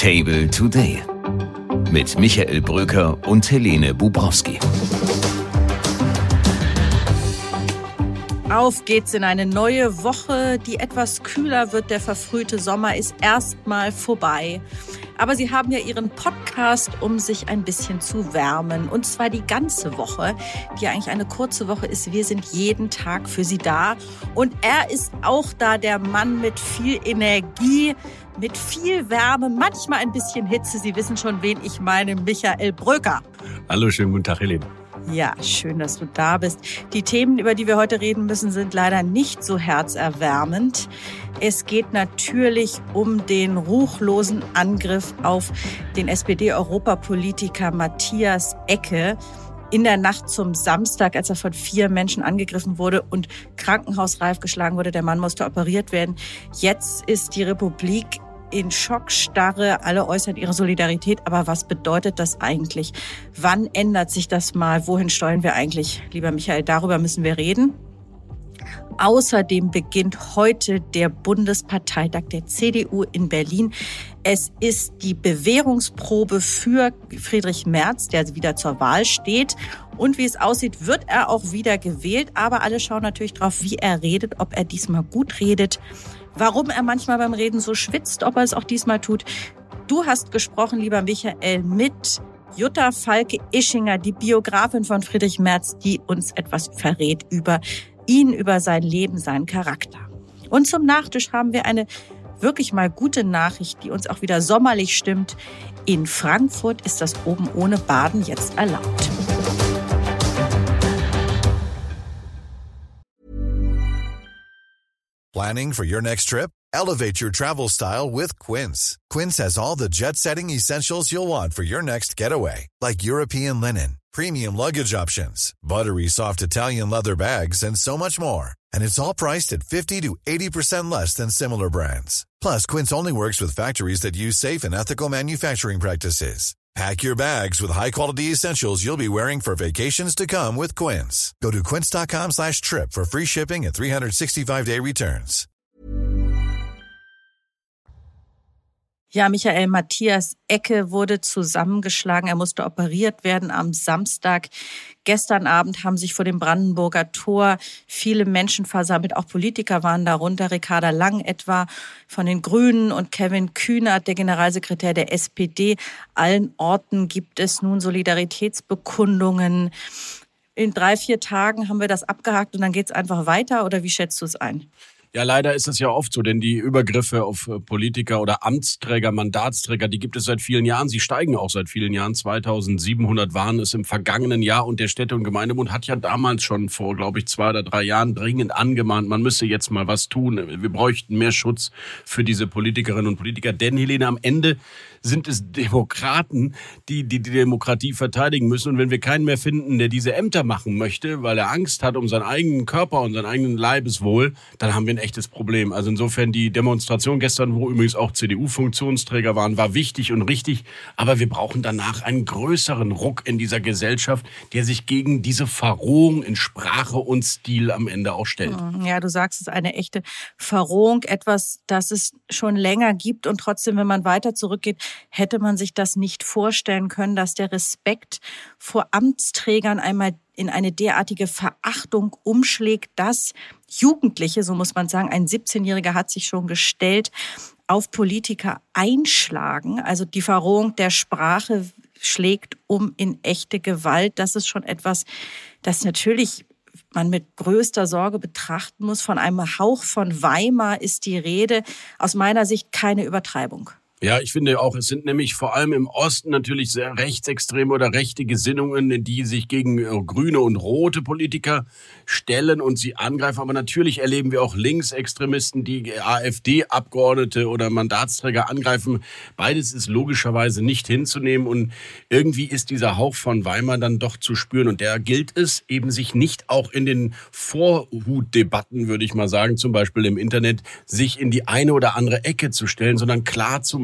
Table Today mit Michael Bröker und Helene Bubrowski. Auf geht's in eine neue Woche, die etwas kühler wird. Der verfrühte Sommer ist erstmal vorbei. Aber Sie haben ja Ihren Podcast, um sich ein bisschen zu wärmen. Und zwar die ganze Woche, die eigentlich eine kurze Woche ist. Wir sind jeden Tag für Sie da. Und er ist auch da, der Mann mit viel Energie, mit viel Wärme, manchmal ein bisschen Hitze. Sie wissen schon, wen ich meine, Michael Bröker. Hallo, schönen guten Tag, Helene. Ja, schön, dass du da bist. Die Themen, über die wir heute reden müssen, sind leider nicht so herzerwärmend. Es geht natürlich um den ruchlosen Angriff auf den SPD-Europapolitiker Matthias Ecke in der Nacht zum Samstag, als er von 4 Menschen angegriffen wurde und krankenhausreif geschlagen wurde. Der Mann musste operiert werden. Jetzt ist die Republik in Schockstarre, alle äußern ihre Solidarität. Aber was bedeutet das eigentlich? Wann ändert sich das mal? Wohin steuern wir eigentlich? Lieber Michael, darüber müssen wir reden. Außerdem beginnt heute der Bundesparteitag der CDU in Berlin. Es ist die Bewährungsprobe für Friedrich Merz, der wieder zur Wahl steht. Und wie es aussieht, wird er auch wieder gewählt. Aber alle schauen natürlich drauf, wie er redet, ob er diesmal gut redet, warum er manchmal beim Reden so schwitzt, ob er es auch diesmal tut. Du hast gesprochen, lieber Michael, mit Jutta Falke-Ischinger, die Biografin von Friedrich Merz, die uns etwas verrät über ihn, über sein Leben, seinen Charakter. Und zum Nachtisch haben wir eine wirklich mal gute Nachricht, die uns auch wieder sommerlich stimmt. In Frankfurt ist das oben ohne Baden jetzt erlaubt. Planning for your next trip? Elevate your travel style with Quince. Quince has all the jet-setting essentials you'll want for your next getaway, like European linen, premium luggage options, buttery soft Italian leather bags, and so much more. And it's all priced at 50 to 80% less than similar brands. Plus, Quince only works with factories that use safe and ethical manufacturing practices. Pack your bags with high-quality essentials you'll be wearing for vacations to come with Quince. Go to quince.com/trip for free shipping and 365-day returns. Ja, Michael, Matthias Ecke wurde zusammengeschlagen. Er musste operiert werden am Samstag. Gestern Abend haben sich vor dem Brandenburger Tor viele Menschen versammelt. Auch Politiker waren darunter. Ricarda Lang etwa von den Grünen und Kevin Kühnert, der Generalsekretär der SPD. Allen Orten gibt es nun Solidaritätsbekundungen. In 3-4 Tagen haben wir das abgehakt und dann geht es einfach weiter. Oder wie schätzt du es ein? Ja, leider ist es ja oft so, denn die Übergriffe auf Politiker oder Amtsträger, Mandatsträger, die gibt es seit vielen Jahren. Sie steigen auch seit vielen Jahren. 2700 waren es im vergangenen Jahr und der Städte- und Gemeindebund hat ja damals schon vor, glaube ich, 2 oder 3 Jahren dringend angemahnt, man müsse jetzt mal was tun. Wir bräuchten mehr Schutz für diese Politikerinnen und Politiker. Denn, Helene, am Ende sind es Demokraten, die die Demokratie verteidigen müssen. Und wenn wir keinen mehr finden, der diese Ämter machen möchte, weil er Angst hat um seinen eigenen Körper und seinen eigenen Leibeswohl, dann haben wir ein echtes Problem. Also insofern die Demonstration gestern, wo übrigens auch CDU-Funktionsträger waren, war wichtig und richtig. Aber wir brauchen danach einen größeren Ruck in dieser Gesellschaft, der sich gegen diese Verrohung in Sprache und Stil am Ende auch stellt. Ja, du sagst, es ist eine echte Verrohung, etwas, das es schon länger gibt. Und trotzdem, wenn man weiter zurückgeht, hätte man sich das nicht vorstellen können, dass der Respekt vor Amtsträgern einmal in eine derartige Verachtung umschlägt, dass Jugendliche, so muss man sagen, ein 17-Jähriger hat sich schon gestellt, auf Politiker einschlagen. Also die Verrohung der Sprache schlägt um in echte Gewalt. Das ist schon etwas, das natürlich man mit größter Sorge betrachten muss. Von einem Hauch von Weimar ist die Rede. Aus meiner Sicht keine Übertreibung. Ja, ich finde auch, es sind nämlich vor allem im Osten natürlich sehr rechtsextreme oder rechte Gesinnungen, die sich gegen grüne und rote Politiker stellen und sie angreifen. Aber natürlich erleben wir auch Linksextremisten, die AfD-Abgeordnete oder Mandatsträger angreifen. Beides ist logischerweise nicht hinzunehmen und irgendwie ist dieser Hauch von Weimar dann doch zu spüren. Und der gilt es eben, sich nicht auch in den Vorhutdebatten, würde ich mal sagen, zum Beispiel im Internet, sich in die eine oder andere Ecke zu stellen, sondern klar zu machen,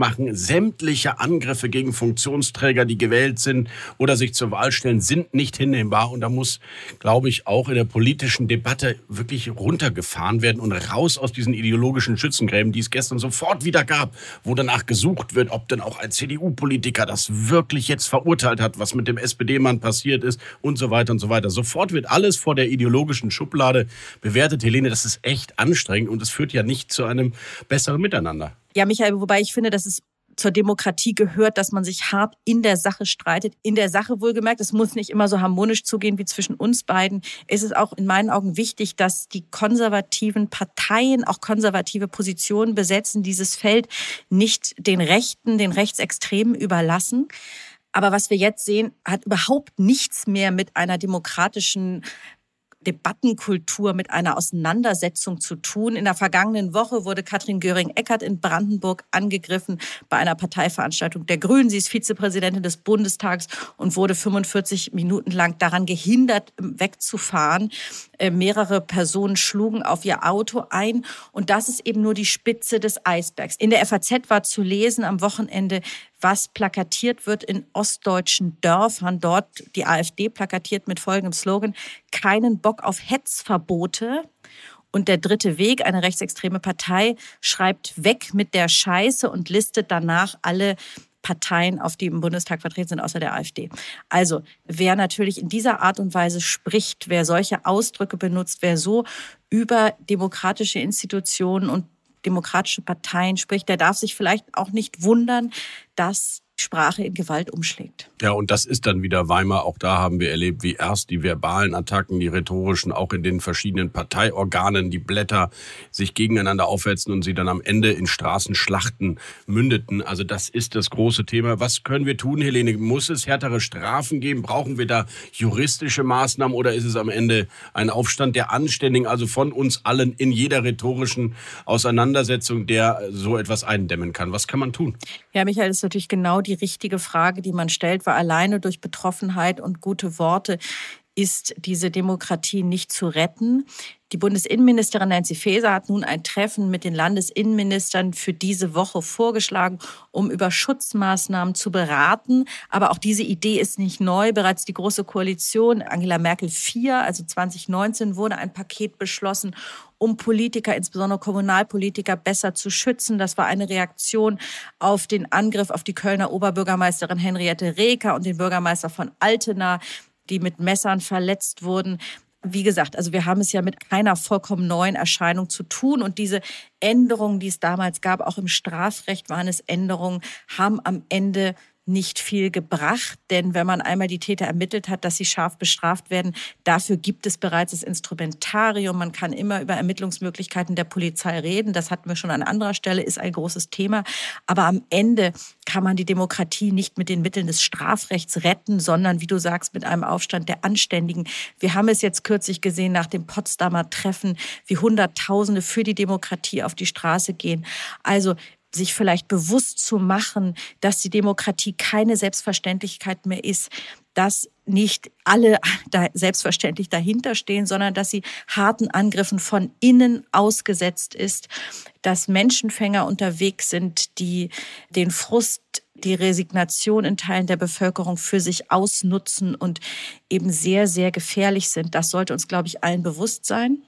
machen. Sämtliche Angriffe gegen Funktionsträger, die gewählt sind oder sich zur Wahl stellen, sind nicht hinnehmbar. Und da muss, glaube ich, auch in der politischen Debatte wirklich runtergefahren werden und raus aus diesen ideologischen Schützengräben, die es gestern sofort wieder gab, wo danach gesucht wird, ob denn auch ein CDU-Politiker das wirklich jetzt verurteilt hat, was mit dem SPD-Mann passiert ist und so weiter und so weiter. Sofort wird alles vor der ideologischen Schublade bewertet. Helene, das ist echt anstrengend und es führt ja nicht zu einem besseren Miteinander. Ja, Michael, wobei ich finde, dass es zur Demokratie gehört, dass man sich hart in der Sache streitet. In der Sache wohlgemerkt, es muss nicht immer so harmonisch zugehen wie zwischen uns beiden. Es ist auch in meinen Augen wichtig, dass die konservativen Parteien auch konservative Positionen besetzen, dieses Feld nicht den Rechten, den Rechtsextremen überlassen. Aber was wir jetzt sehen, hat überhaupt nichts mehr mit einer demokratischen Debattenkultur, mit einer Auseinandersetzung zu tun. In der vergangenen Woche wurde Katrin Göring-Eckardt in Brandenburg angegriffen bei einer Parteiveranstaltung der Grünen. Sie ist Vizepräsidentin des Bundestags und wurde 45 Minuten lang daran gehindert, wegzufahren. Mehrere Personen schlugen auf ihr Auto ein. Und das ist eben nur die Spitze des Eisbergs. In der FAZ war zu lesen am Wochenende, was plakatiert wird in ostdeutschen Dörfern. Dort die AfD plakatiert mit folgendem Slogan: keinen Bock auf Hetzverbote. Und der Dritte Weg, eine rechtsextreme Partei, schreibt weg mit der Scheiße und listet danach alle Parteien auf, die im Bundestag vertreten sind, außer der AfD. Also wer natürlich in dieser Art und Weise spricht, wer solche Ausdrücke benutzt, wer so über demokratische Institutionen und demokratische Parteien spricht, der darf sich vielleicht auch nicht wundern, dass Sprache in Gewalt umschlägt. Ja, und das ist dann wieder Weimar. Auch da haben wir erlebt, wie erst die verbalen Attacken, die rhetorischen, auch in den verschiedenen Parteiorganen, die Blätter sich gegeneinander aufhetzen und sie dann am Ende in Straßenschlachten mündeten. Also das ist das große Thema. Was können wir tun, Helene? Muss es härtere Strafen geben? Brauchen wir da juristische Maßnahmen oder ist es am Ende ein Aufstand der Anständigen, also von uns allen in jeder rhetorischen Auseinandersetzung, der so etwas eindämmen kann? Was kann man tun? Ja, Michael, das ist natürlich genau die richtige Frage, die man stellt, weil alleine durch Betroffenheit und gute Worte ist diese Demokratie nicht zu retten. Die Bundesinnenministerin Nancy Faeser hat nun ein Treffen mit den Landesinnenministern für diese Woche vorgeschlagen, um über Schutzmaßnahmen zu beraten. Aber auch diese Idee ist nicht neu. Bereits die Große Koalition, Angela Merkel 4, also 2019, wurde ein Paket beschlossen, um Politiker, insbesondere Kommunalpolitiker, besser zu schützen. Das war eine Reaktion auf den Angriff auf die Kölner Oberbürgermeisterin Henriette Reker und den Bürgermeister von Altena, die mit Messern verletzt wurden. Wie gesagt, also wir haben es ja mit keiner vollkommen neuen Erscheinung zu tun. Und diese Änderungen, die es damals gab, auch im Strafrecht waren es Änderungen, haben am Ende nicht viel gebracht. Denn wenn man einmal die Täter ermittelt hat, dass sie scharf bestraft werden, dafür gibt es bereits das Instrumentarium. Man kann immer über Ermittlungsmöglichkeiten der Polizei reden. Das hatten wir schon an anderer Stelle, ist ein großes Thema. Aber am Ende kann man die Demokratie nicht mit den Mitteln des Strafrechts retten, sondern, wie du sagst, mit einem Aufstand der Anständigen. Wir haben es jetzt kürzlich gesehen nach dem Potsdamer Treffen, wie Hunderttausende für die Demokratie auf die Straße gehen. Also sich vielleicht bewusst zu machen, dass die Demokratie keine Selbstverständlichkeit mehr ist, dass nicht alle da selbstverständlich dahinter stehen, sondern dass sie harten Angriffen von innen ausgesetzt ist, dass Menschenfänger unterwegs sind, die den Frust, die Resignation in Teilen der Bevölkerung für sich ausnutzen und eben sehr, sehr gefährlich sind. Das sollte uns, glaube ich, allen bewusst sein.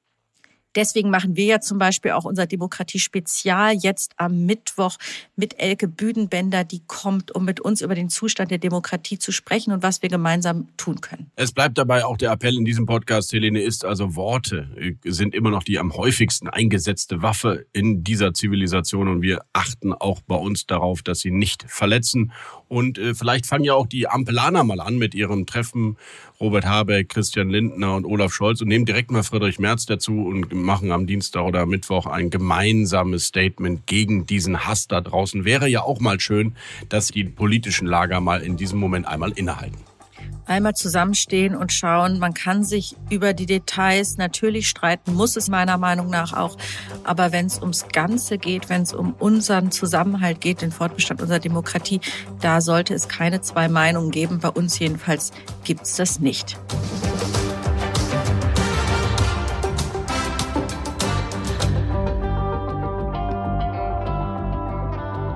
Deswegen machen wir ja zum Beispiel auch unser Demokratie-Spezial jetzt am Mittwoch mit Elke Büdenbender, die kommt, um mit uns über den Zustand der Demokratie zu sprechen und was wir gemeinsam tun können. Es bleibt dabei auch der Appell in diesem Podcast, Helene, ist also Worte sind immer noch die am häufigsten eingesetzte Waffe in dieser Zivilisation und wir achten auch bei uns darauf, dass sie nicht verletzen. Und vielleicht fangen ja auch die Ampelaner mal an mit ihrem Treffen, Robert Habeck, Christian Lindner und Olaf Scholz und nehmen direkt mal Friedrich Merz dazu und machen am Dienstag oder Mittwoch ein gemeinsames Statement gegen diesen Hass da draußen. Wäre ja auch mal schön, dass die politischen Lager mal in diesem Moment einmal innehalten. Einmal zusammenstehen und schauen, man kann sich über die Details natürlich streiten, muss es meiner Meinung nach auch. Aber wenn es ums Ganze geht, wenn es um unseren Zusammenhalt geht, den Fortbestand unserer Demokratie, da sollte es keine zwei Meinungen geben. Bei uns jedenfalls gibt es das nicht.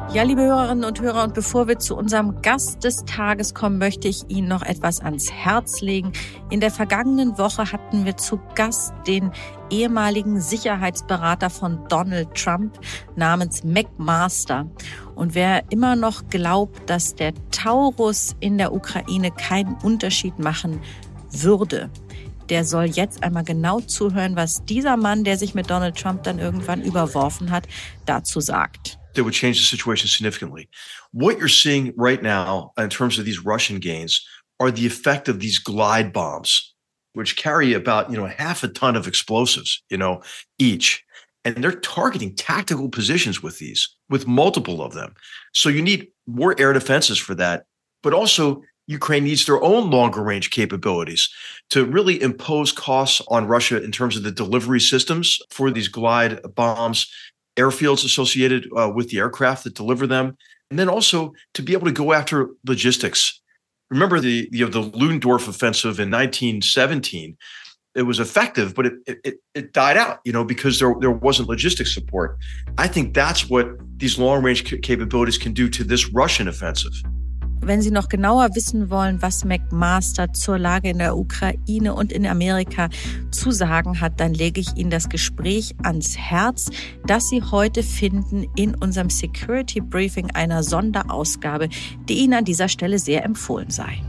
Ja, liebe Hörerinnen und Hörer, und bevor wir zu unserem Gast des Tages kommen, möchte ich Ihnen noch etwas ans Herz legen. In der vergangenen Woche hatten wir zu Gast den ehemaligen Sicherheitsberater von Donald Trump namens McMaster. Und wer immer noch glaubt, dass der Taurus in der Ukraine keinen Unterschied machen würde, der soll jetzt einmal genau zuhören, was dieser Mann, der sich mit Donald Trump dann irgendwann überworfen hat, dazu sagt. That would change the situation significantly. What you're seeing right now in terms of these Russian gains are the effect of these glide bombs, which carry about, half a ton of explosives, each. And they're targeting tactical positions with these, with multiple of them. So you need more air defenses for that. But also, Ukraine needs their own longer range capabilities to really impose costs on Russia in terms of the delivery systems for these glide bombs, airfields associated with the aircraft that deliver them, and then also to be able to go after logistics. Remember the Ludendorff offensive in 1917. It was effective, but it died out, because there wasn't logistics support. I think that's what these long-range capabilities can do to this Russian offensive. Wenn Sie noch genauer wissen wollen, was McMaster zur Lage in der Ukraine und in Amerika zu sagen hat, dann lege ich Ihnen das Gespräch ans Herz, das Sie heute finden in unserem Security Briefing, einer Sonderausgabe, die Ihnen an dieser Stelle sehr empfohlen sei.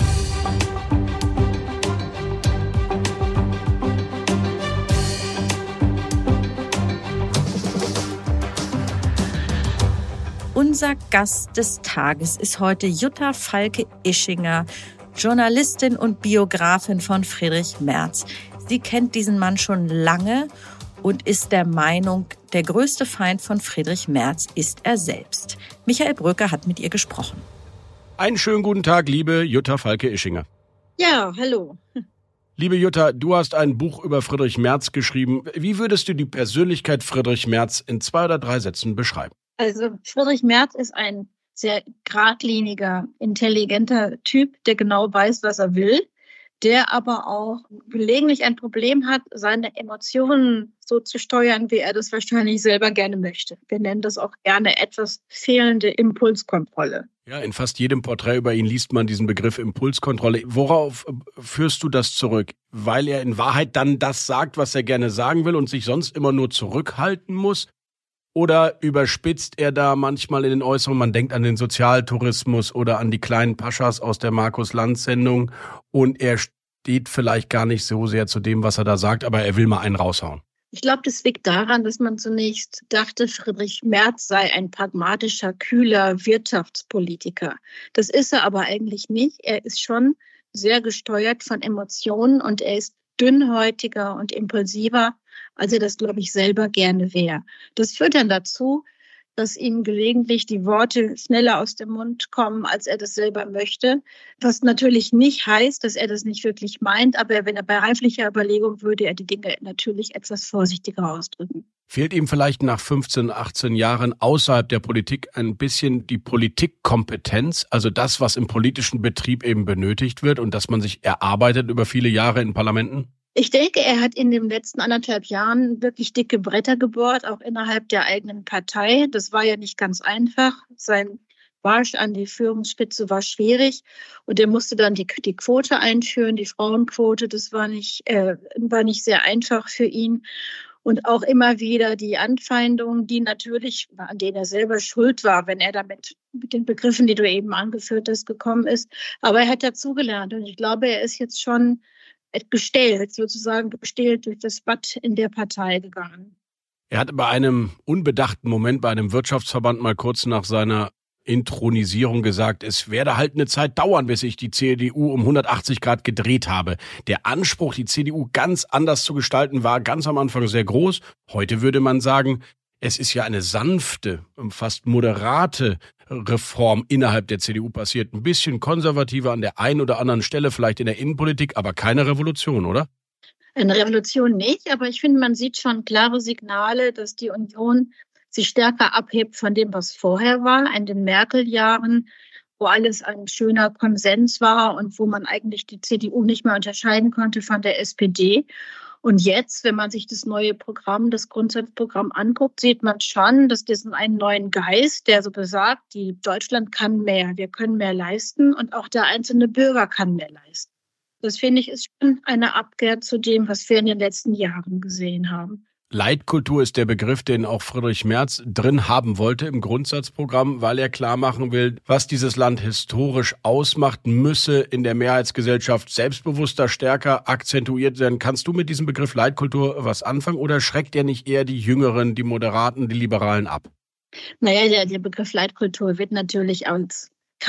Unser Gast des Tages ist heute Jutta Falke-Ischinger, Journalistin und Biografin von Friedrich Merz. Sie kennt diesen Mann schon lange und ist der Meinung, der größte Feind von Friedrich Merz ist er selbst. Michael Bröker hat mit ihr gesprochen. Einen schönen guten Tag, liebe Jutta Falke-Ischinger. Ja, hallo. Liebe Jutta, du hast ein Buch über Friedrich Merz geschrieben. Wie würdest du die Persönlichkeit Friedrich Merz in 2 oder 3 Sätzen beschreiben? Also Friedrich Merz ist ein sehr geradliniger, intelligenter Typ, der genau weiß, was er will, der aber auch gelegentlich ein Problem hat, seine Emotionen so zu steuern, wie er das wahrscheinlich selber gerne möchte. Wir nennen das auch gerne etwas fehlende Impulskontrolle. Ja, in fast jedem Porträt über ihn liest man diesen Begriff Impulskontrolle. Worauf führst du das zurück? Weil er in Wahrheit dann das sagt, was er gerne sagen will und sich sonst immer nur zurückhalten muss? Oder überspitzt er da manchmal in den Äußerungen, man denkt an den Sozialtourismus oder an die kleinen Paschas aus der Markus-Lanz-Sendung und er steht vielleicht gar nicht so sehr zu dem, was er da sagt, aber er will mal einen raushauen? Ich glaube, das liegt daran, dass man zunächst dachte, Friedrich Merz sei ein pragmatischer, kühler Wirtschaftspolitiker. Das ist er aber eigentlich nicht. Er ist schon sehr gesteuert von Emotionen und er ist dünnhäutiger und impulsiver, als er das, glaube ich, selber gerne wäre. Das führt dann dazu, dass ihm gelegentlich die Worte schneller aus dem Mund kommen, als er das selber möchte. Was natürlich nicht heißt, dass er das nicht wirklich meint, aber wenn er bei reiflicher Überlegung würde er die Dinge natürlich etwas vorsichtiger ausdrücken. Fehlt ihm vielleicht nach 15, 18 Jahren außerhalb der Politik ein bisschen die Politikkompetenz, also das, was im politischen Betrieb eben benötigt wird und das man sich erarbeitet über viele Jahre in Parlamenten? Ich denke, er hat in den letzten 1,5 Jahren wirklich dicke Bretter gebohrt, auch innerhalb der eigenen Partei. Das war ja nicht ganz einfach. Sein Marsch an die Führungsspitze war schwierig und er musste dann die Quote einführen, die Frauenquote. Das war nicht sehr einfach für ihn. Und auch immer wieder die Anfeindungen, die natürlich, an denen er selber schuld war, wenn er damit mit den Begriffen, die du eben angeführt hast, gekommen ist. Aber er hat dazugelernt und ich glaube, er ist jetzt schon gestählt durch das Bad in der Partei gegangen. Er hat bei einem unbedachten Moment bei einem Wirtschaftsverband mal kurz nach seiner Inthronisierung gesagt, es werde halt eine Zeit dauern, bis ich die CDU um 180 Grad gedreht habe. Der Anspruch, die CDU ganz anders zu gestalten, war ganz am Anfang sehr groß. Heute würde man sagen, es ist ja eine sanfte, fast moderate Reform innerhalb der CDU passiert. Ein bisschen konservativer an der einen oder anderen Stelle, vielleicht in der Innenpolitik, aber keine Revolution, oder? Eine Revolution nicht, aber ich finde, man sieht schon klare Signale, dass die Union sich stärker abhebt von dem, was vorher war, in den Merkel-Jahren, wo alles ein schöner Konsens war und wo man eigentlich die CDU nicht mehr unterscheiden konnte von der SPD. Und jetzt, wenn man sich das neue Programm, das Grundsatzprogramm anguckt, sieht man schon, dass das einen neuen Geist, der so besagt, Deutschland kann mehr, wir können mehr leisten und auch der einzelne Bürger kann mehr leisten. Das finde ich ist schon eine Abkehr zu dem, was wir in den letzten Jahren gesehen haben. Leitkultur ist der Begriff, den auch Friedrich Merz drin haben wollte im Grundsatzprogramm, weil er klar machen will, was dieses Land historisch ausmacht, müsse in der Mehrheitsgesellschaft selbstbewusster, stärker akzentuiert werden. Kannst du mit diesem Begriff Leitkultur was anfangen oder schreckt er nicht eher die Jüngeren, die Moderaten, die Liberalen ab? Naja, der Begriff Leitkultur wird natürlich als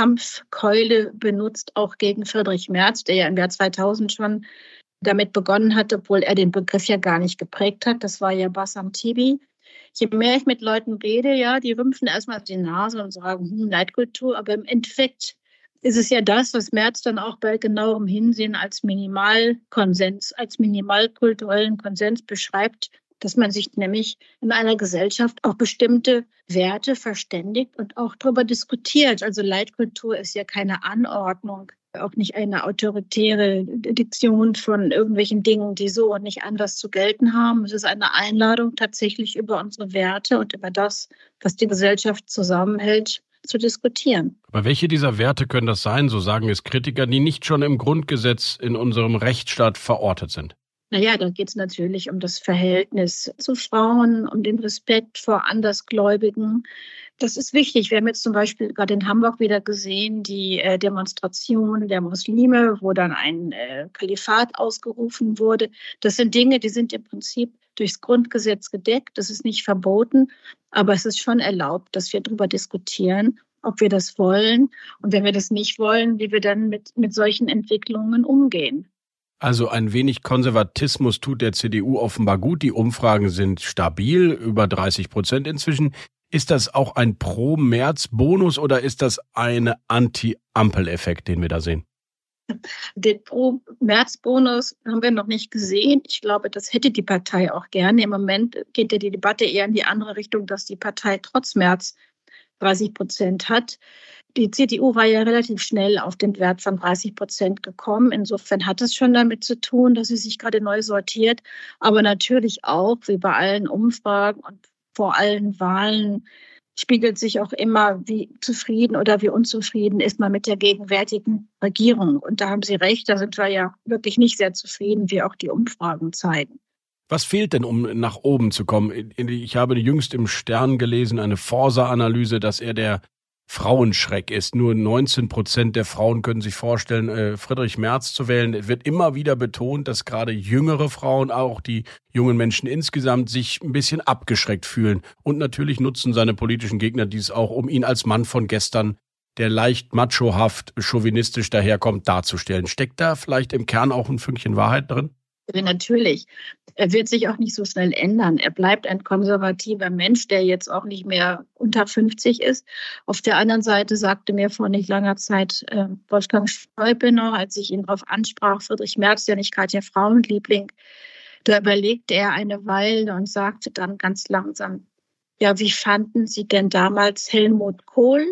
Kampfkeule benutzt, auch gegen Friedrich Merz, der ja im Jahr 2000 schon damit begonnen hat, obwohl er den Begriff ja gar nicht geprägt hat. Das war ja Bassam Tibi. Je mehr ich mit Leuten rede, ja, die rümpfen erstmal die Nase und sagen, Leitkultur. Aber im Endeffekt ist es ja das, was Merz dann auch bei genauerem Hinsehen als Minimalkonsens, als minimalkulturellen Konsens beschreibt, dass man sich nämlich in einer Gesellschaft auch bestimmte Werte verständigt und auch darüber diskutiert. Also Leitkultur ist ja keine Anordnung, auch nicht eine autoritäre Diktion von irgendwelchen Dingen, die so und nicht anders zu gelten haben. Es ist eine Einladung, tatsächlich über unsere Werte und über das, was die Gesellschaft zusammenhält, zu diskutieren. Aber welche dieser Werte können das sein, so sagen es Kritiker, die nicht schon im Grundgesetz in unserem Rechtsstaat verortet sind? Naja, da geht es natürlich um das Verhältnis zu Frauen, um den Respekt vor Andersgläubigen. Das ist wichtig. Wir haben jetzt zum Beispiel gerade in Hamburg wieder gesehen, die Demonstration der Muslime, wo dann ein Kalifat ausgerufen wurde. Das sind Dinge, die sind im Prinzip durchs Grundgesetz gedeckt. Das ist nicht verboten, aber es ist schon erlaubt, dass wir darüber diskutieren, ob wir das wollen und wenn wir das nicht wollen, wie wir dann mit solchen Entwicklungen umgehen. Also ein wenig Konservatismus tut der CDU offenbar gut. Die Umfragen sind stabil, über 30% inzwischen. Ist das auch ein Pro-Merz-Bonus oder ist das ein Anti-Ampel-Effekt, den wir da sehen? Den Pro-Merz-Bonus haben wir noch nicht gesehen. Ich glaube, das hätte die Partei auch gerne. Im Moment geht ja die Debatte eher in die andere Richtung, dass die Partei trotz Merz 30% hat. Die CDU war ja relativ schnell auf den Wert von 30% gekommen. Insofern hat es schon damit zu tun, dass sie sich gerade neu sortiert. Aber natürlich auch, wie bei allen Umfragen und vor allen Wahlen, spiegelt sich auch immer, wie zufrieden oder wie unzufrieden ist man mit der gegenwärtigen Regierung. Und da haben Sie recht, da sind wir ja wirklich nicht sehr zufrieden, wie auch die Umfragen zeigen. Was fehlt denn, um nach oben zu kommen? Ich habe jüngst im Stern gelesen, eine Forsa-Analyse, dass er der Frauenschreck ist. Nur 19% der Frauen können sich vorstellen, Friedrich Merz zu wählen. Es wird immer wieder betont, dass gerade jüngere Frauen, auch die jungen Menschen insgesamt, sich ein bisschen abgeschreckt fühlen. Und natürlich nutzen seine politischen Gegner dies auch, um ihn als Mann von gestern, der leicht machohaft, chauvinistisch daherkommt, darzustellen. Steckt da vielleicht im Kern auch ein Fünkchen Wahrheit drin? Natürlich. Er wird sich auch nicht so schnell ändern. Er bleibt ein konservativer Mensch, der jetzt auch nicht mehr unter 50 ist. Auf der anderen Seite sagte mir vor nicht langer Zeit Wolfgang Schäuble noch, als ich ihn darauf ansprach, Friedrich Merz, ja nicht gerade der Frauenliebling, da überlegte er eine Weile und sagte dann ganz langsam, ja, wie fanden Sie denn damals Helmut Kohl?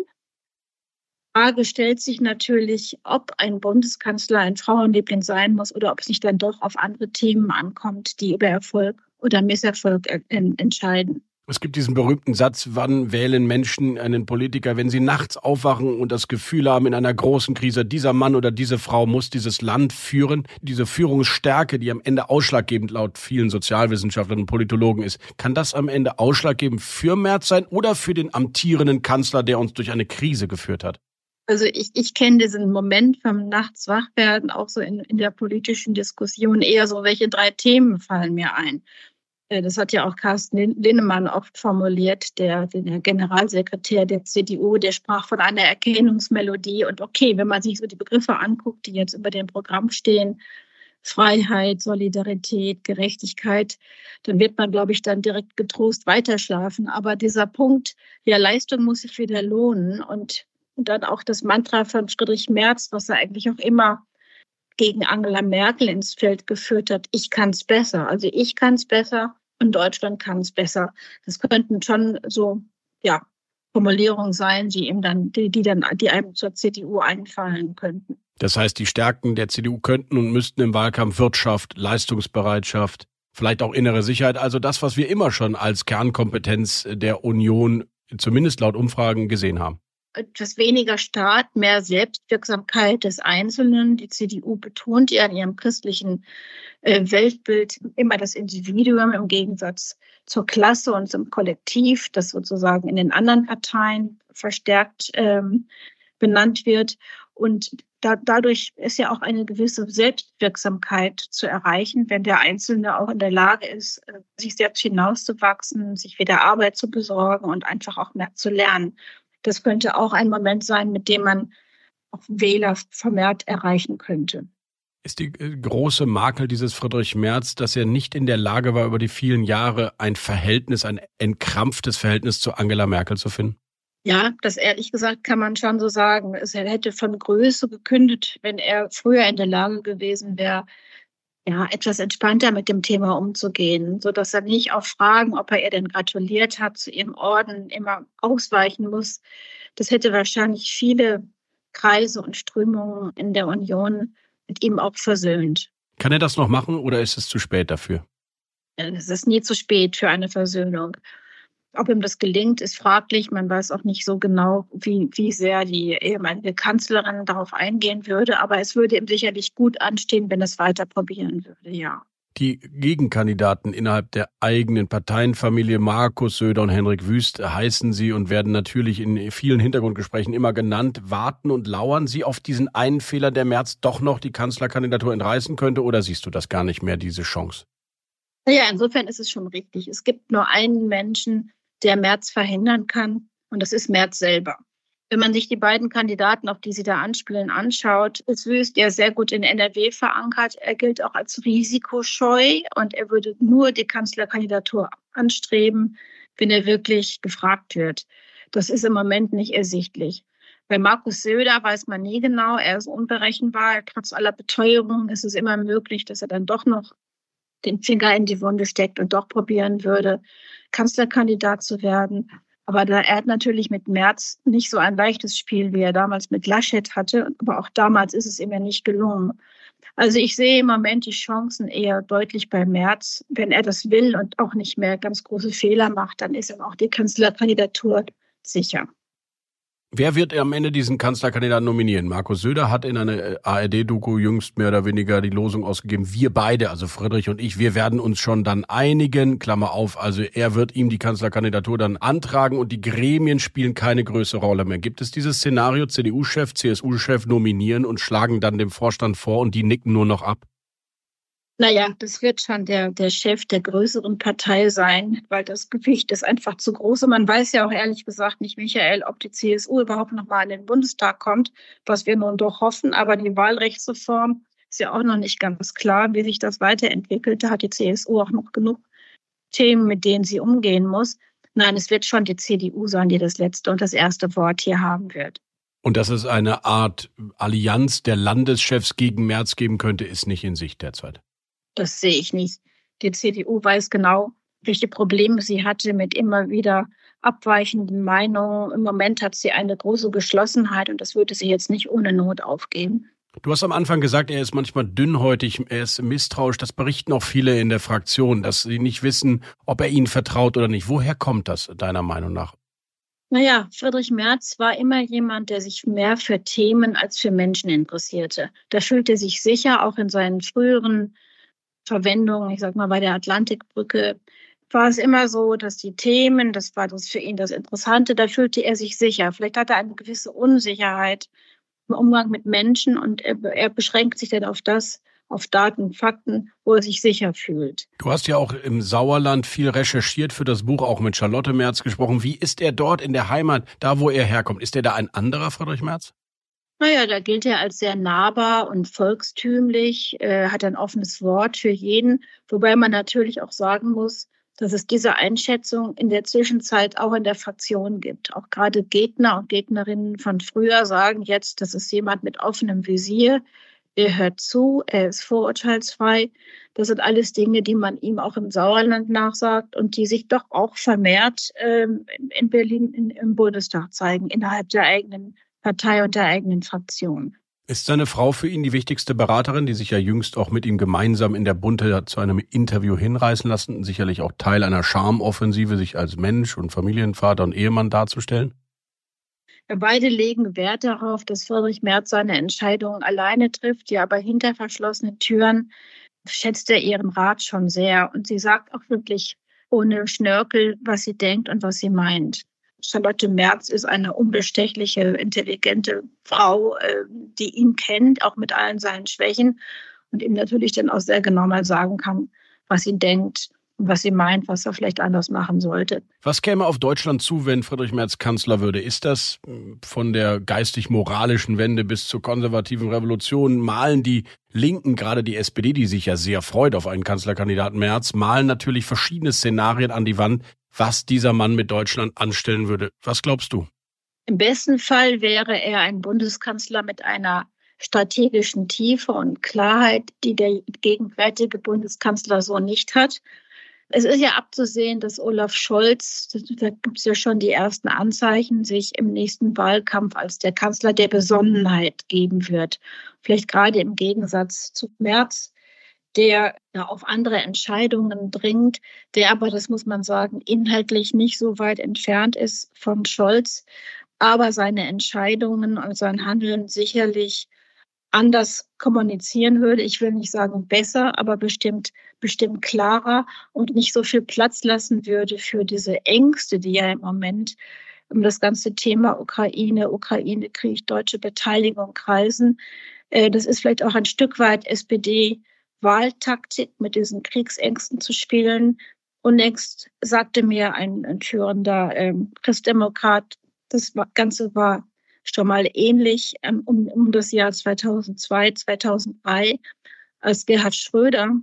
Die Frage stellt sich natürlich, ob ein Bundeskanzler ein Frauenliebling sein muss oder ob es nicht dann doch auf andere Themen ankommt, die über Erfolg oder Misserfolg entscheiden. Es gibt diesen berühmten Satz, wann wählen Menschen einen Politiker, wenn sie nachts aufwachen und das Gefühl haben, in einer großen Krise, dieser Mann oder diese Frau muss dieses Land führen. Diese Führungsstärke, die am Ende ausschlaggebend laut vielen Sozialwissenschaftlern und Politologen ist, kann das am Ende ausschlaggebend für Merz sein oder für den amtierenden Kanzler, der uns durch eine Krise geführt hat? Also ich kenne diesen Moment vom Nachts Wachwerden auch so in der politischen Diskussion eher so, welche 3 Themen fallen mir ein. Das hat ja auch Carsten Linnemann oft formuliert, der Generalsekretär der CDU, der sprach von einer Erkennungsmelodie. Und okay, wenn man sich so die Begriffe anguckt, die jetzt über dem Programm stehen, Freiheit, Solidarität, Gerechtigkeit, dann wird man, glaube ich, dann direkt getrost weiterschlafen. Aber dieser Punkt, ja, Leistung muss sich wieder lohnen und dann auch das Mantra von Friedrich Merz, was er eigentlich auch immer gegen Angela Merkel ins Feld geführt hat, ich kann es besser. Also ich kann es besser und Deutschland kann es besser. Das könnten schon so Formulierungen sein, die einem zur CDU einfallen könnten. Das heißt, die Stärken der CDU könnten und müssten im Wahlkampf Wirtschaft, Leistungsbereitschaft, Vielleicht auch innere Sicherheit, also das, was wir immer schon als Kernkompetenz der Union, zumindest laut Umfragen, gesehen haben. Etwas weniger Staat, mehr Selbstwirksamkeit des Einzelnen. Die CDU betont ja in ihrem christlichen Weltbild immer das Individuum im Gegensatz zur Klasse und zum Kollektiv, das sozusagen in den anderen Parteien verstärkt benannt wird. Und dadurch ist ja auch eine gewisse Selbstwirksamkeit zu erreichen, wenn der Einzelne auch in der Lage ist, sich selbst hinauszuwachsen, sich wieder Arbeit zu besorgen und einfach auch mehr zu lernen. Das könnte auch ein Moment sein, mit dem man auch Wähler vermehrt erreichen könnte. Ist die große Makel dieses Friedrich Merz, dass er nicht in der Lage war, über die vielen Jahre ein entkrampftes Verhältnis zu Angela Merkel zu finden? Ja, das ehrlich gesagt kann man schon so sagen. Er hätte von Größe gekündigt, wenn er früher in der Lage gewesen wäre, ja, etwas entspannter mit dem Thema umzugehen, sodass er nicht auf Fragen, ob er ihr denn gratuliert hat, zu ihrem Orden immer ausweichen muss. Das hätte wahrscheinlich viele Kreise und Strömungen in der Union mit ihm auch versöhnt. Kann er das noch machen oder ist es zu spät dafür? Es ist nie zu spät für eine Versöhnung. Ob ihm das gelingt, ist fraglich. Man weiß auch nicht so genau, wie sehr die ehemalige Kanzlerin darauf eingehen würde. Aber es würde ihm sicherlich gut anstehen, wenn er es weiter probieren würde, ja. Die Gegenkandidaten innerhalb der eigenen Parteienfamilie, Markus Söder und Henrik Wüst, heißen sie und werden natürlich in vielen Hintergrundgesprächen immer genannt. Warten und lauern sie auf diesen einen Fehler, der Merz doch noch die Kanzlerkandidatur entreißen könnte? Oder siehst du das gar nicht mehr, diese Chance? Ja, insofern ist es schon richtig. Es gibt nur einen Menschen, der Merz verhindern kann, und das ist Merz selber. Wenn man sich die beiden Kandidaten, auf die Sie da anspielen, anschaut, ist Wüst ja sehr gut in NRW verankert. Er gilt auch als risikoscheu und er würde nur die Kanzlerkandidatur anstreben, wenn er wirklich gefragt wird. Das ist im Moment nicht ersichtlich. Bei Markus Söder weiß man nie genau, er ist unberechenbar. Trotz aller Beteuerungen ist es immer möglich, dass er dann doch noch den Finger in die Wunde steckt und doch probieren würde, Kanzlerkandidat zu werden. Aber er hat natürlich mit Merz nicht so ein leichtes Spiel, wie er damals mit Laschet hatte. Aber auch damals ist es ihm ja nicht gelungen. Also ich sehe im Moment die Chancen eher deutlich bei Merz. Wenn er das will und auch nicht mehr ganz große Fehler macht, dann ist ihm auch die Kanzlerkandidatur sicher. Wer wird am Ende diesen Kanzlerkandidaten nominieren? Markus Söder hat in einer ARD-Doku jüngst mehr oder weniger die Losung ausgegeben, wir beide, also Friedrich und ich, wir werden uns schon dann einigen, Klammer auf, also er wird ihm die Kanzlerkandidatur dann antragen und die Gremien spielen keine größere Rolle mehr. Gibt es dieses Szenario, CDU-Chef, CSU-Chef nominieren und schlagen dann dem Vorstand vor und die nicken nur noch ab? Naja, das wird schon der Chef der größeren Partei sein, weil das Gewicht ist einfach zu groß. Und man weiß ja auch ehrlich gesagt nicht, Michael, ob die CSU überhaupt noch mal in den Bundestag kommt, was wir nun doch hoffen. Aber die Wahlrechtsreform ist ja auch noch nicht ganz klar, wie sich das weiterentwickelt. Da hat die CSU auch noch genug Themen, mit denen sie umgehen muss. Nein, es wird schon die CDU sein, die das letzte und das erste Wort hier haben wird. Und dass es eine Art Allianz der Landeschefs gegen Merz geben könnte, ist nicht in Sicht derzeit. Das sehe ich nicht. Die CDU weiß genau, welche Probleme sie hatte mit immer wieder abweichenden Meinungen. Im Moment hat sie eine große Geschlossenheit und das würde sie jetzt nicht ohne Not aufgeben. Du hast am Anfang gesagt, er ist manchmal dünnhäutig, er ist misstrauisch. Das berichten auch viele in der Fraktion, dass sie nicht wissen, ob er ihnen vertraut oder nicht. Woher kommt das deiner Meinung nach? Naja, Friedrich Merz war immer jemand, der sich mehr für Themen als für Menschen interessierte. Da fühlte er sich sicher, auch in seinen früheren Verwendung, ich sag mal bei der Atlantikbrücke, war es immer so, dass die Themen, das war das für ihn das Interessante, da fühlte er sich sicher. Vielleicht hat er eine gewisse Unsicherheit im Umgang mit Menschen und er beschränkt sich dann auf Daten, Fakten, wo er sich sicher fühlt. Du hast ja auch im Sauerland viel recherchiert für das Buch, auch mit Charlotte Merz gesprochen. Wie ist er dort in der Heimat, da wo er herkommt? Ist er da ein anderer Friedrich Merz? Naja, da gilt er als sehr nahbar und volkstümlich, hat ein offenes Wort für jeden, wobei man natürlich auch sagen muss, dass es diese Einschätzung in der Zwischenzeit auch in der Fraktion gibt. Auch gerade Gegner und Gegnerinnen von früher sagen jetzt, das ist jemand mit offenem Visier, er hört zu, er ist vorurteilsfrei. Das sind alles Dinge, die man ihm auch im Sauerland nachsagt und die sich doch auch vermehrt in Berlin im Bundestag zeigen, innerhalb der eigenen Partei und der eigenen Fraktion. Ist seine Frau für ihn die wichtigste Beraterin, die sich ja jüngst auch mit ihm gemeinsam in der Bunte hat zu einem Interview hinreißen lassen? Sicherlich auch Teil einer Charmoffensive, sich als Mensch und Familienvater und Ehemann darzustellen? Beide legen Wert darauf, dass Friedrich Merz seine Entscheidungen alleine trifft, ja, aber hinter verschlossenen Türen schätzt er ihren Rat schon sehr. Und sie sagt auch wirklich ohne Schnörkel, was sie denkt und was sie meint. Charlotte Merz ist eine unbestechliche, intelligente Frau, die ihn kennt, auch mit allen seinen Schwächen und ihm natürlich dann auch sehr genau mal sagen kann, was sie denkt und was sie meint, was er vielleicht anders machen sollte. Was käme auf Deutschland zu, wenn Friedrich Merz Kanzler würde? Ist das von der geistig-moralischen Wende bis zur konservativen Revolution, malen die Linken, gerade die SPD, die sich ja sehr freut auf einen Kanzlerkandidaten Merz, malen natürlich verschiedene Szenarien an die Wand, was dieser Mann mit Deutschland anstellen würde. Was glaubst du? Im besten Fall wäre er ein Bundeskanzler mit einer strategischen Tiefe und Klarheit, die der gegenwärtige Bundeskanzler so nicht hat. Es ist ja abzusehen, dass Olaf Scholz, da gibt es ja schon die ersten Anzeichen, sich im nächsten Wahlkampf als der Kanzler der Besonnenheit geben wird. Vielleicht gerade im Gegensatz zu Merz, der ja auf andere Entscheidungen dringt, der aber, das muss man sagen, inhaltlich nicht so weit entfernt ist von Scholz, aber seine Entscheidungen und sein Handeln sicherlich anders kommunizieren würde. Ich will nicht sagen besser, aber bestimmt klarer und nicht so viel Platz lassen würde für diese Ängste, die ja im Moment um das ganze Thema Ukraine-Krieg, deutsche Beteiligung kreisen. Das ist vielleicht auch ein Stück weit SPD-Wahltaktik, mit diesen Kriegsängsten zu spielen. Unlängst sagte mir ein führender Christdemokrat, das Ganze war schon mal ähnlich um das Jahr 2002, 2003, als Gerhard Schröder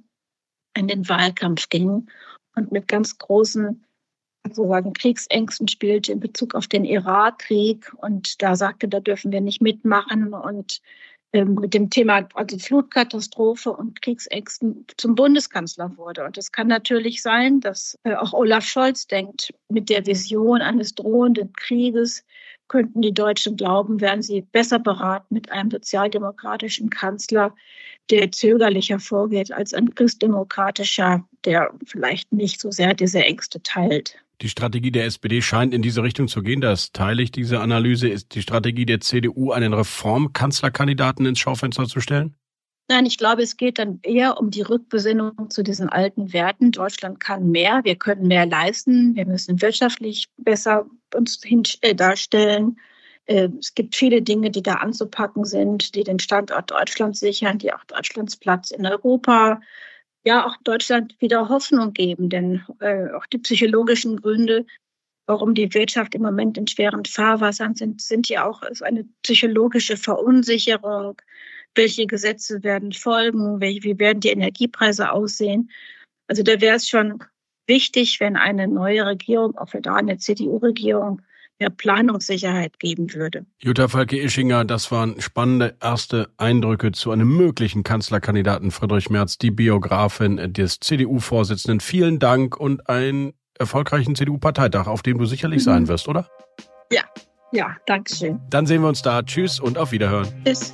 in den Wahlkampf ging und mit ganz großen sozusagen Kriegsängsten spielte in Bezug auf den Irakkrieg und da sagte, da dürfen wir nicht mitmachen und mit dem Thema also Flutkatastrophe und Kriegsängsten zum Bundeskanzler wurde. Und es kann natürlich sein, dass auch Olaf Scholz denkt, mit der Vision eines drohenden Krieges könnten die Deutschen glauben, wären sie besser beraten mit einem sozialdemokratischen Kanzler, der zögerlicher vorgeht als ein christdemokratischer, der vielleicht nicht so sehr diese Ängste teilt. Die Strategie der SPD scheint in diese Richtung zu gehen. Das teile ich, diese Analyse. Ist die Strategie der CDU, einen Reformkanzlerkandidaten ins Schaufenster zu stellen? Nein, ich glaube, es geht dann eher um die Rückbesinnung zu diesen alten Werten. Deutschland kann mehr, wir können mehr leisten, wir müssen wirtschaftlich besser uns darstellen. Es gibt viele Dinge, die da anzupacken sind, die den Standort Deutschland sichern, die auch Deutschlands Platz in Europa, ja auch Deutschland wieder Hoffnung geben. Denn auch die psychologischen Gründe, warum die Wirtschaft im Moment in schweren Fahrwassern sind ja auch eine psychologische Verunsicherung. Welche Gesetze werden folgen? Wie werden die Energiepreise aussehen? Also da wäre es schon wichtig, wenn eine neue Regierung, auch für eine CDU-Regierung, mehr Planungssicherheit geben würde. Jutta Falke-Ischinger, das waren spannende erste Eindrücke zu einem möglichen Kanzlerkandidaten Friedrich Merz, die Biografin des CDU-Vorsitzenden. Vielen Dank und einen erfolgreichen CDU-Parteitag, auf dem du sicherlich sein wirst, oder? Ja, danke schön. Dann sehen wir uns da. Tschüss und auf Wiederhören. Tschüss.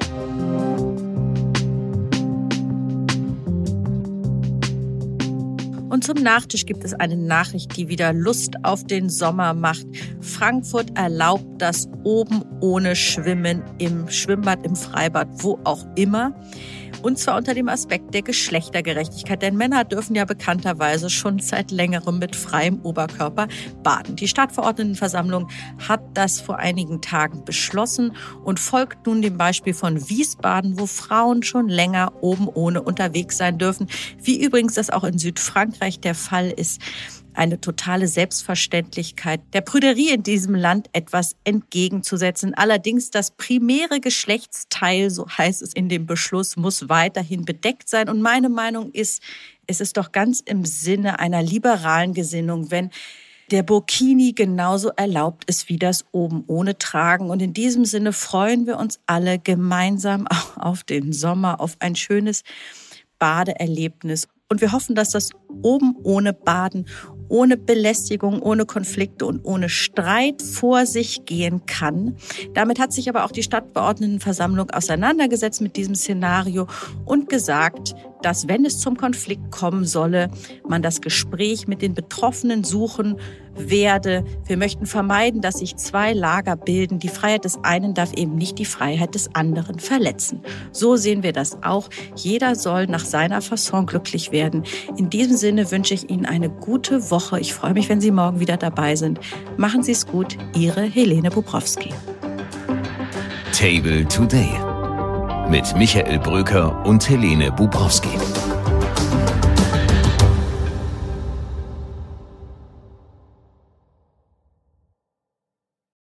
Und zum Nachtisch gibt es eine Nachricht, die wieder Lust auf den Sommer macht. Frankfurt erlaubt das oben ohne Schwimmen im Schwimmbad, im Freibad, wo auch immer. Und zwar unter dem Aspekt der Geschlechtergerechtigkeit. Denn Männer dürfen ja bekannterweise schon seit längerem mit freiem Oberkörper baden. Die Stadtverordnetenversammlung hat das vor einigen Tagen beschlossen und folgt nun dem Beispiel von Wiesbaden, wo Frauen schon länger oben ohne unterwegs sein dürfen. Wie übrigens das auch in Südfrankreich der Fall ist. Eine totale Selbstverständlichkeit der Prüderie in diesem Land etwas entgegenzusetzen. Allerdings das primäre Geschlechtsteil, so heißt es in dem Beschluss, muss weiterhin bedeckt sein. Und meine Meinung ist, es ist doch ganz im Sinne einer liberalen Gesinnung, wenn der Burkini genauso erlaubt ist wie das oben ohne Tragen. Und in diesem Sinne freuen wir uns alle gemeinsam auch auf den Sommer, auf ein schönes Badeerlebnis. Und wir hoffen, dass das oben ohne Baden ohne Belästigung, ohne Konflikte und ohne Streit vor sich gehen kann. Damit hat sich aber auch die Stadtverordnetenversammlung auseinandergesetzt mit diesem Szenario und gesagt, dass, wenn es zum Konflikt kommen solle, man das Gespräch mit den Betroffenen suchen werde. Wir möchten vermeiden, dass sich zwei Lager bilden. Die Freiheit des einen darf eben nicht die Freiheit des anderen verletzen. So sehen wir das auch. Jeder soll nach seiner Fasson glücklich werden. In diesem Sinne wünsche ich Ihnen eine gute Woche. Ich freue mich, wenn Sie morgen wieder dabei sind. Machen Sie es gut. Ihre Helene Bubrowski. Table Today mit Michael Bröker und Helene Bubrowski.